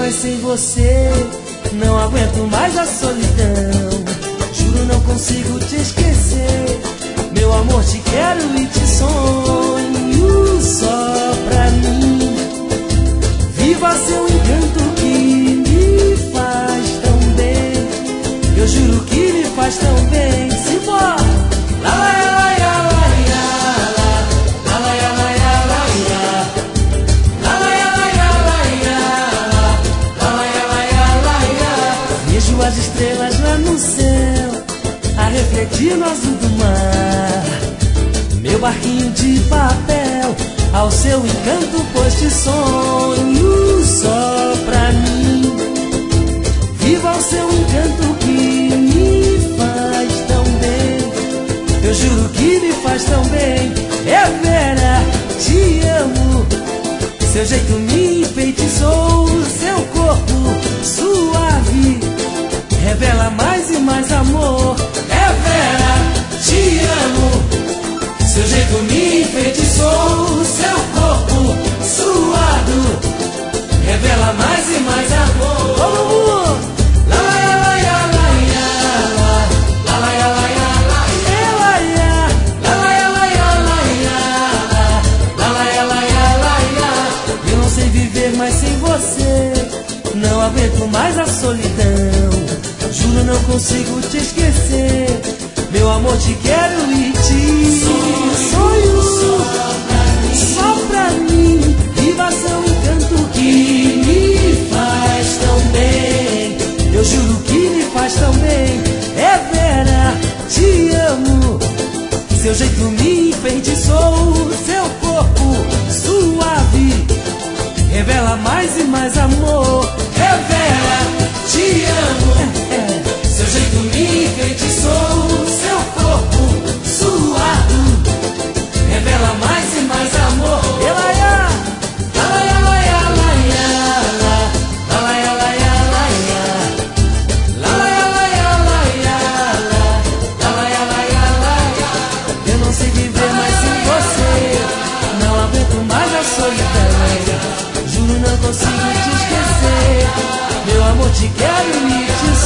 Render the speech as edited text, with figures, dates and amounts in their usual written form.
mas sem você não aguento mais a solidão. Juro não consigo te esquecer, meu amor, te quero e te sonho só pra mim. Viva seu encanto que me faz tão bem, eu juro que me faz tão bem. Simbora! Vejo as estrelas lá no céu a refletir no azul do mar. Meu barquinho de papel ao seu encanto pôs te sonho só pra mim. Viva o seu encanto que me faz tão bem, eu juro que me faz tão bem. É Vera, te amo, seu jeito me enfeitiçou, seu corpo suave revela mais e mais amor. É Vera, te amo, seu jeito me enfeitiçou, seu corpo suado revela mais e mais amor. Todo mundo! Eu não sei viver mais sem você, não aguento mais a solidão. Juro não consigo te esquecer, meu amor, te quero e te sonho só pra mim. Viva seu encanto que me faz tão bem, eu juro que me faz tão bem. É Vera, te amo, seu jeito me enfeitiçou, seu corpo suave revela mais e mais amor. É Vera, te amo, seu jeito me enfeitiçou, seu corpo suado revela mais e mais amor. Eu não sei viver mais sem você, não aguento mais a solidão. Juro não consigo te esquecer, meu amor, te quero e te